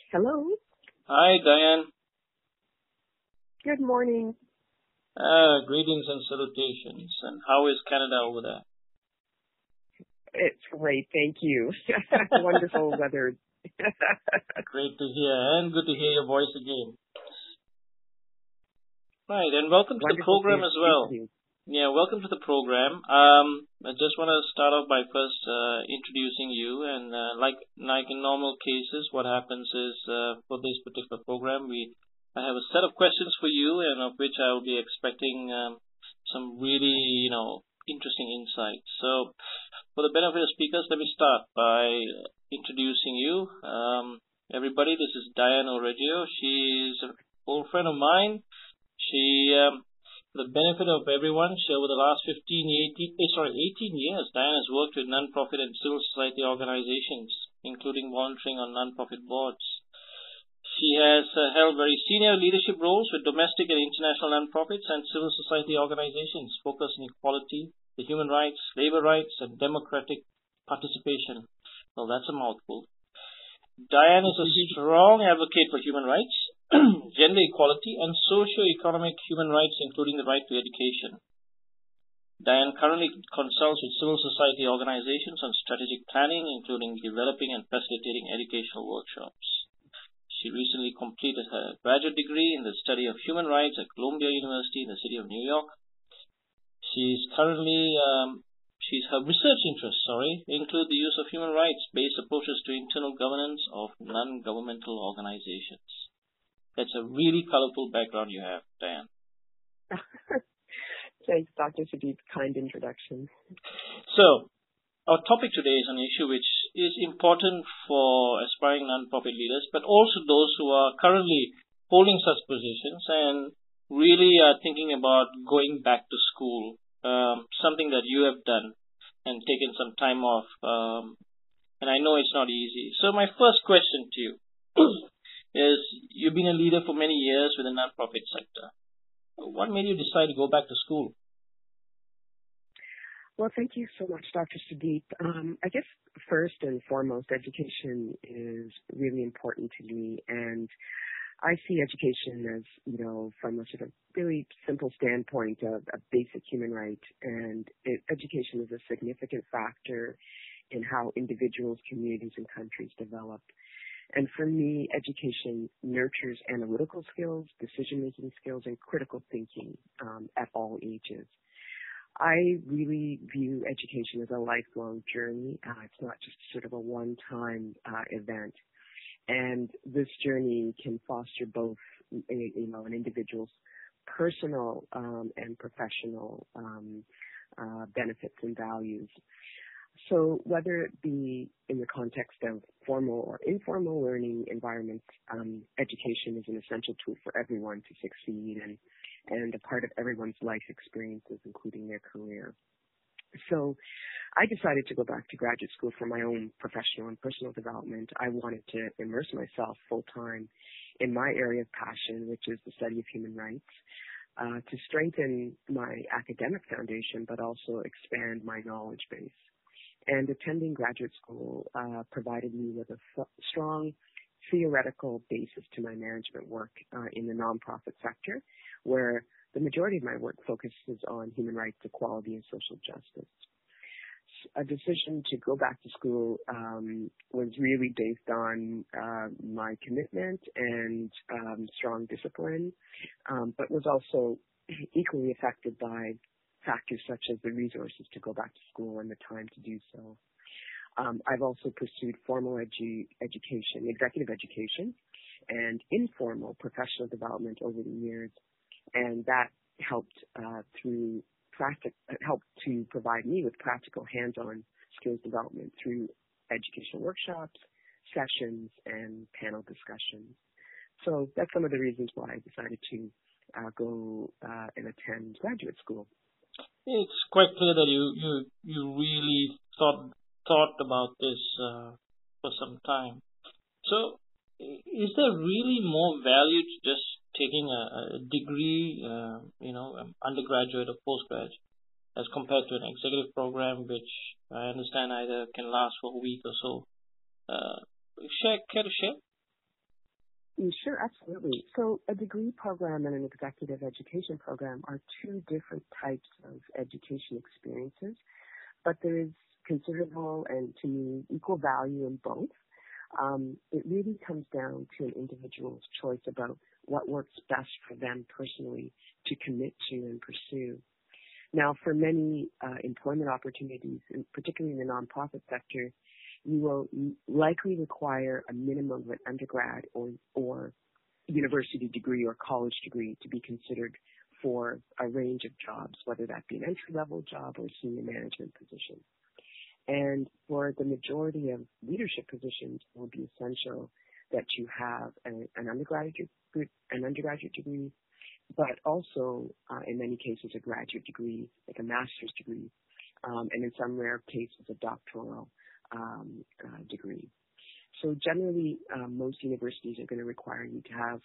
Hello. Hi, Diane. Good morning. Greetings and salutations. And how is Canada over there? It's great, thank you. Wonderful weather. Great to hear, and good to hear your voice again. Right, and welcome to the program as well. Yeah, welcome to the program. I just want to start off by first introducing you, and like in normal cases, what happens is for this particular program, I have a set of questions for you, and of which I will be expecting some really interesting insights. So, for the benefit of speakers, let me start by introducing you. Everybody, this is Diane Oreggio. She's an old friend of mine. She, for the benefit of everyone, over the last 18 years, Diane has worked with non-profit and civil society organizations, including volunteering on non-profit boards. She has held very senior leadership roles with domestic and international non-profits and civil society organizations focused on equality, the human rights, labor rights, and democratic participation. Well, that's a mouthful. Diane is a strong advocate for human rights, gender equality, and socio-economic human rights, including the right to education. Diane currently consults with civil society organizations on strategic planning, including developing and facilitating educational workshops. She recently completed her graduate degree in the study of human rights at Columbia University in the city of New York. Her research interests, include the use of human rights-based approaches to internal governance of non-governmental organizations. That's a really colorful background you have, Diane. Thanks, Dr. Sudeep. Kind introduction. So, our topic today is an issue which is important for aspiring non-profit leaders, but also those who are currently holding such positions and really are thinking about going back to school, something that you have done and taken some time off. And I know it's not easy. So my first question to you is, you've been a leader for many years with the non-profit sector. What made you decide to go back to school? Well, thank you so much, Dr. Sudeep. I guess first and foremost, education is really important to me, and I see education as, from a sort of really simple standpoint of a basic human right, and education is a significant factor in how individuals, communities, and countries develop. And for me, education nurtures analytical skills, decision-making skills, and critical thinking at all ages. I really view education as a lifelong journey. It's not just sort of a one-time event. And this journey can foster both, an individual's personal and professional benefits and values. So whether it be in the context of formal or informal learning environments, education is an essential tool for everyone to succeed and a part of everyone's life experiences, including their career. So I decided to go back to graduate school for my own professional and personal development. I wanted to immerse myself full-time in my area of passion, which is the study of human rights, to strengthen my academic foundation, but also expand my knowledge base. And attending graduate school provided me with a strong theoretical basis to my management work in the nonprofit sector, where the majority of my work focuses on human rights, equality, and social justice. A decision to go back to school was really based on my commitment and strong discipline, but was also equally affected by factors such as the resources to go back to school and the time to do so. I've also pursued formal education, executive education, and informal professional development over the years, and that helped helped to provide me with practical hands-on skills development through educational workshops, sessions, and panel discussions. So that's some of the reasons why I decided to go and attend graduate school. It's quite clear that you really thought about this for some time. So, is there really more value to just taking a degree, undergraduate or postgraduate, as compared to an executive program, which I understand either can last for a week or so? Care to share? Sure, absolutely. So a degree program and an executive education program are two different types of education experiences, but there is considerable and, to me, equal value in both. It really comes down to an individual's choice about what works best for them personally to commit to and pursue. Now, for many employment opportunities, and particularly in the nonprofit sector, you will likely require a minimum of an undergrad or university degree or college degree to be considered for a range of jobs, whether that be an entry-level job or senior management position. And for the majority of leadership positions, it will be essential that you have an undergraduate degree, but also, in many cases, a graduate degree, like a master's degree, and in some rare cases, a doctoral degree. So generally, most universities are going to require you to have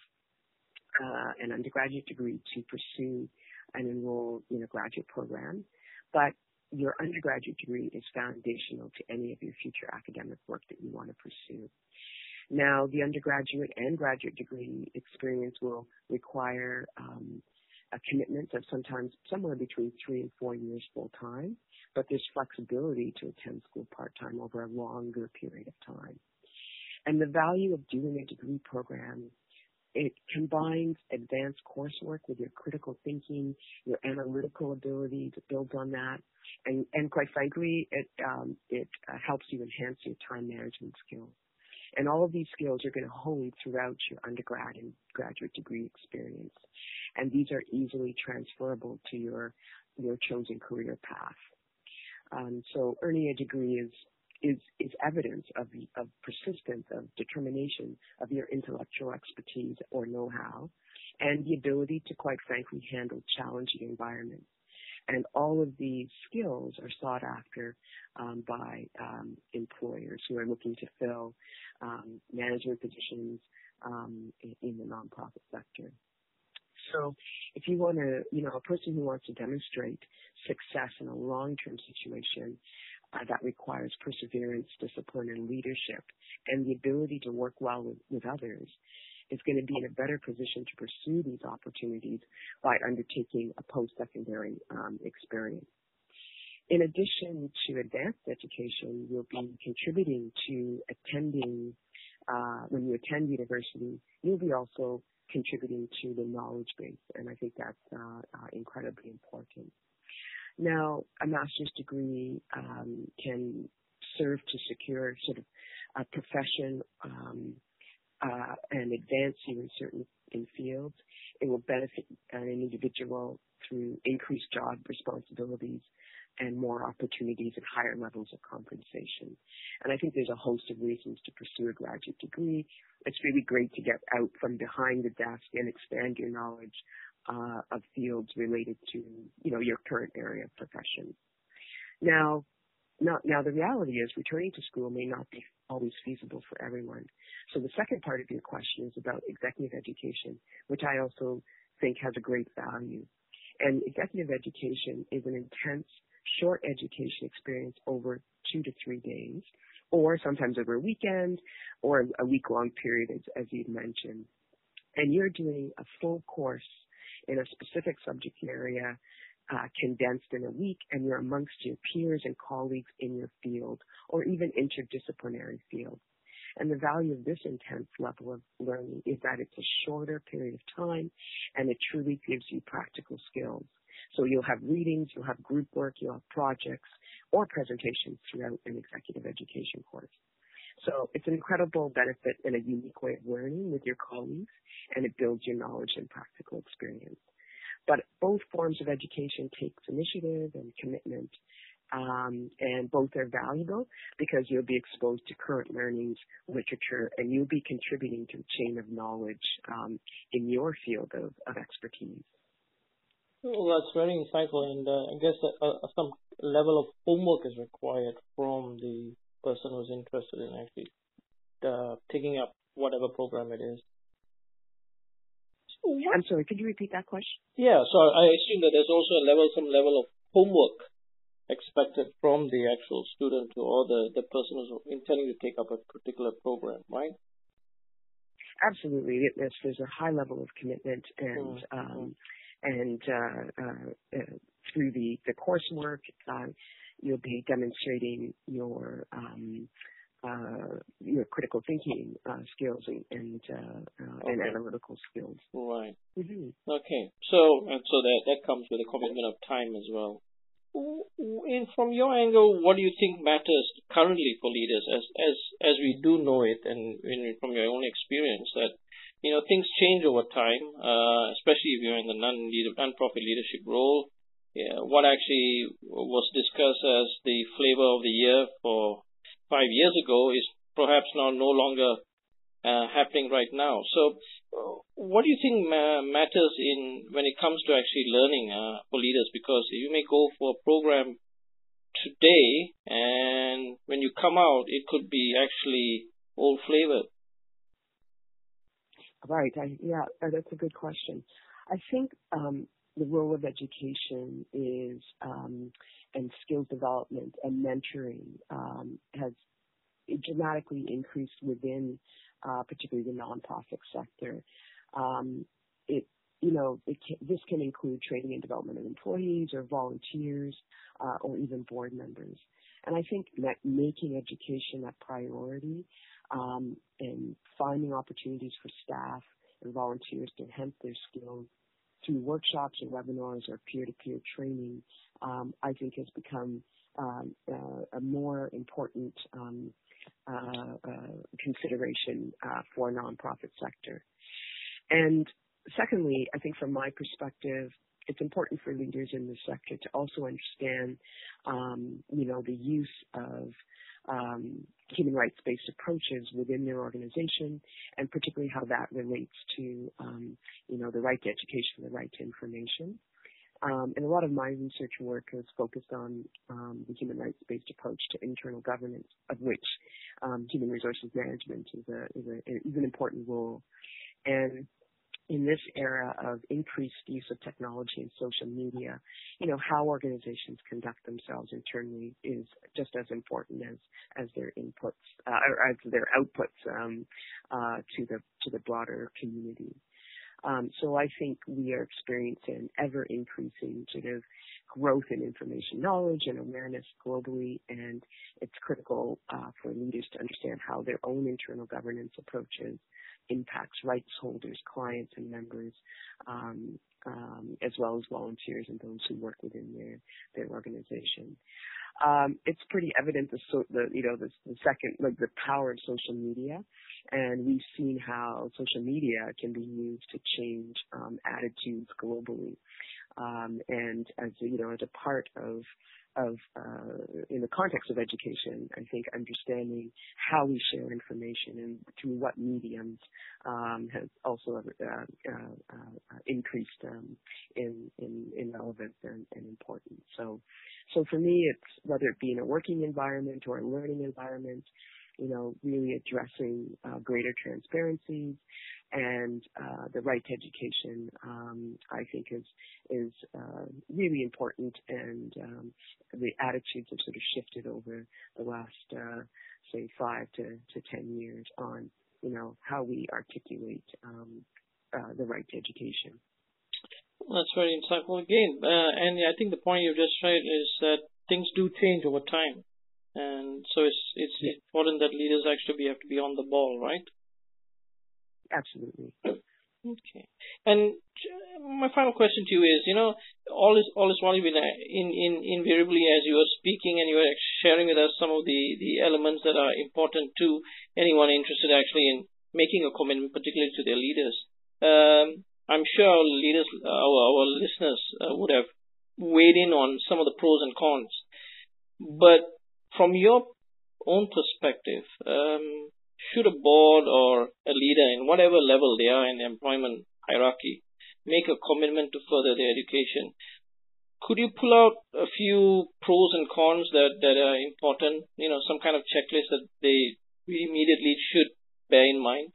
an undergraduate degree to pursue and enroll in a graduate program, but your undergraduate degree is foundational to any of your future academic work that you want to pursue. Now, the undergraduate and graduate degree experience will require a commitment of sometimes somewhere between 3 and 4 years full time, but there's flexibility to attend school part-time over a longer period of time. And the value of doing a degree program, it combines advanced coursework with your critical thinking, your analytical ability to build on that, and quite frankly, it helps you enhance your time management skills. And all of these skills are going to hone throughout your undergrad and graduate degree experience. And these are easily transferable to your chosen career path. So earning a degree is evidence of persistence, of determination, of your intellectual expertise or know-how, and the ability to, quite frankly, handle challenging environments. And all of these skills are sought after by employers who are looking to fill management positions in the nonprofit sector. So if you want to, a person who wants to demonstrate success in a long-term situation that requires perseverance, discipline, and leadership, and the ability to work well with others, is going to be in a better position to pursue these opportunities by undertaking a post-secondary experience. In addition to advanced education, you'll be contributing to attending, when you attend university, you'll be also contributing to the knowledge base, and I think that's incredibly important. Now, a master's degree can serve to secure sort of a profession and advance you in certain fields. It will benefit an individual through increased job responsibilities and more opportunities at higher levels of compensation. And I think there's a host of reasons to pursue a graduate degree. It's really great to get out from behind the desk and expand your knowledge of fields related to, your current area of profession. Now, the reality is returning to school may not be always feasible for everyone. So the second part of your question is about executive education, which I also think has a great value. And executive education is an intense, short education experience over 2 to 3 days, or sometimes over a weekend or a week-long period, as you've mentioned. And you're doing a full course in a specific subject area condensed in a week, and you're amongst your peers and colleagues in your field or even interdisciplinary field. And the value of this intense level of learning is that it's a shorter period of time, and it truly gives you practical skills. So you'll have readings, you'll have group work, you'll have projects or presentations throughout an executive education course. So it's an incredible benefit and a unique way of learning with your colleagues, and it builds your knowledge and practical experience. But both forms of education takes initiative and commitment, and both are valuable because you'll be exposed to current learnings, literature, and you'll be contributing to the chain of knowledge in your field of expertise. Well, that's very insightful, and I guess some level of homework is required from the person who's interested in actually taking up whatever program it is. I'm sorry, could you repeat that question? Yeah, so I assume that there's also some level of homework expected from the actual student or the person who's intending to take up a particular program, right? Absolutely. There's a high level of commitment and through the coursework, you'll be demonstrating your critical thinking skills and analytical skills. Right. Mm-hmm. Okay. So that comes with a commitment of time as well. From your angle, what do you think matters currently for leaders, as we do know it, and from your own experience, that things change over time, especially if you're in the non-profit leadership role. Yeah, what actually was discussed as the flavor of the year for 5 years ago is perhaps now no longer happening right now. So, what do you think matters when it comes to actually learning for leaders? Because you may go for a program today, and when you come out, it could be actually old flavored. Right. That's a good question. I think the role of education is and skills development and mentoring has dramatically increased within particularly the nonprofit sector. This can include training and development of employees or volunteers or even board members. And I think that making education a priority and finding opportunities for staff and volunteers to enhance their skills through workshops or webinars or peer-to-peer training, I think has become a more important consideration for a nonprofit sector. And secondly, I think from my perspective, it's important for leaders in this sector to also understand, the use of human rights-based approaches within their organization, and particularly how that relates to, the right to education, the right to information. And a lot of my research work has focused on the human rights-based approach to internal governance, of which human resources management is an important role. And in this era of increased use of technology and social media, how organizations conduct themselves internally is just as important as their inputs or as their outputs to the broader community. So I think we are experiencing ever increasing sort of growth in information knowledge and awareness globally, and it's critical for leaders to understand how their own internal governance approaches impacts rights holders, clients, and members, as well as volunteers and those who work within their organization. It's pretty evident the power of social media, and we've seen how social media can be used to change attitudes globally. And as a part of in the context of education, I think understanding how we share information and through what mediums has also increased in relevance and importance. So for me, it's whether it be in a working environment or a learning environment, really addressing greater transparency and the right to education, I think is really important, and the attitudes have sort of shifted over the last, say, 5 to 10 years on, how we articulate the right to education. That's very insightful again. And I think the point you just made is that things do change over time. And so it's important that leaders actually have to be on the ball, right? Absolutely. Okay. And my final question to you is, all is well invariably as you are speaking and you are sharing with us some of the elements that are important to anyone interested actually in making a commitment, particularly to their leaders. I'm sure our leaders, our listeners would have weighed in on some of the pros and cons. But from your own perspective, should a board or a leader in whatever level they are in the employment hierarchy make a commitment to further their education, could you pull out a few pros and cons that are important, some kind of checklist that they immediately should bear in mind?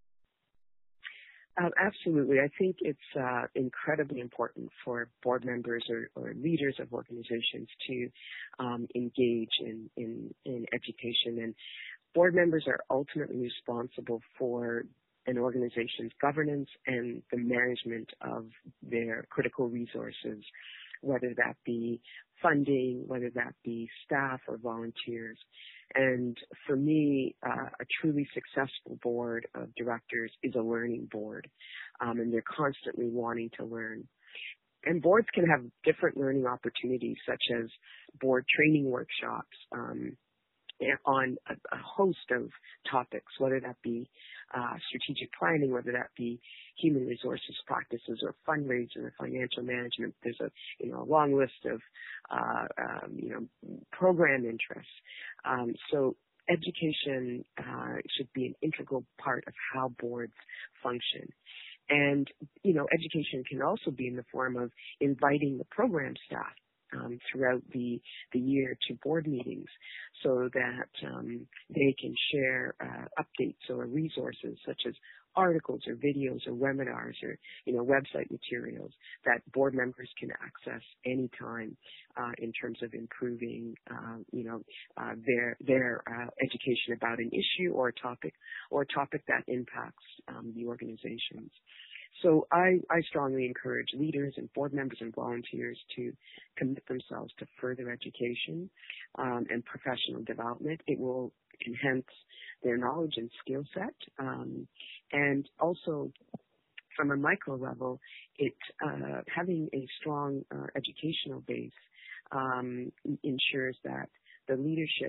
Absolutely. I think it's incredibly important for board members or leaders of organizations to engage in education. And board members are ultimately responsible for an organization's governance and the management of their critical resources, whether that be funding, whether that be staff or volunteers. And for me, a truly successful board of directors is a learning board, and they're constantly wanting to learn. And boards can have different learning opportunities, such as board training workshops on a host of topics, whether that be strategic planning, whether that be human resources practices or fundraising or financial management. There's a long list of program interests. So education should be an integral part of how boards function. And, education can also be in the form of inviting the program staff throughout the year to board meetings so that they can share updates or resources such as articles or videos or webinars or, website materials that board members can access anytime in terms of improving, their education about an issue or a topic that impacts the organizations. So I strongly encourage leaders and board members and volunteers to commit themselves to further education and professional development. It will enhance their knowledge and skill set. And also, from a micro level, having a strong educational base ensures that the leadership,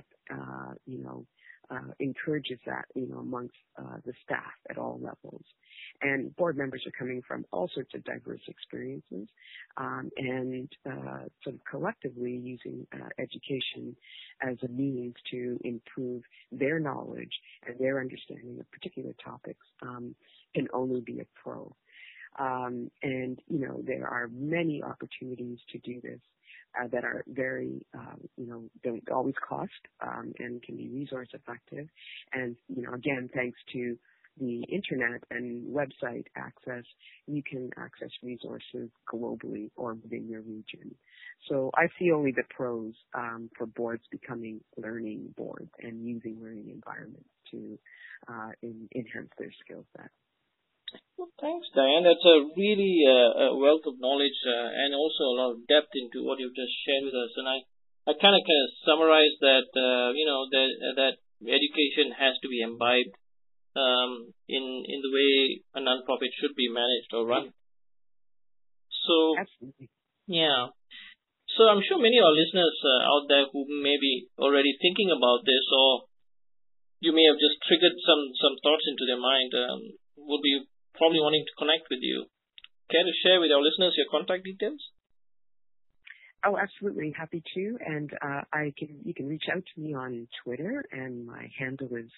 encourages that, amongst the staff at all levels. And board members are coming from all sorts of diverse experiences, and sort of collectively using education as a means to improve their knowledge and their understanding of particular topics can only be a pro. And, there are many opportunities to do this that are very, don't always cost and can be resource effective. And, again, thanks to the internet and website access, you can access resources globally or within your region. So I see only the pros for boards becoming learning boards and using learning environments to enhance their skill set. Well, thanks, Diane. That's a really a wealth of knowledge and also a lot of depth into what you've just shared with us. And I kind of summarized that, that education has to be imbibed in the way a nonprofit should be managed or run. So, absolutely. Yeah. So I'm sure many of our listeners out there who may be already thinking about this, or you may have just triggered some thoughts into their mind, will be probably wanting to connect with you. Care to share with our listeners your contact details? Oh, absolutely. Happy to. And you can reach out to me on Twitter, and my handle is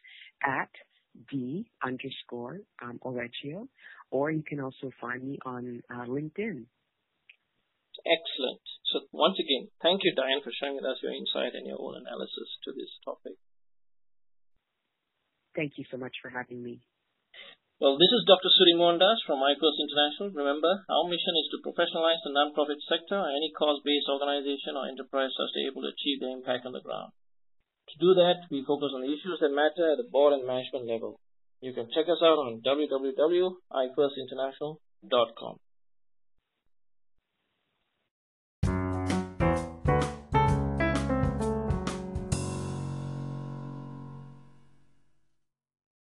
@D_Oregio, or you can also find me on LinkedIn. Excellent. So once again, thank you, Diane, for sharing with us your insight and your own analysis to this topic. Thank you so much for having me. Well, this is Dr. Suri Mohandas from IFERS International. Remember, our mission is to professionalize the nonprofit sector or any cause-based organization or enterprise so as to be able to achieve their impact on the ground. To do that, we focus on the issues that matter at the board and management level. You can check us out on www.ifersinternational.com.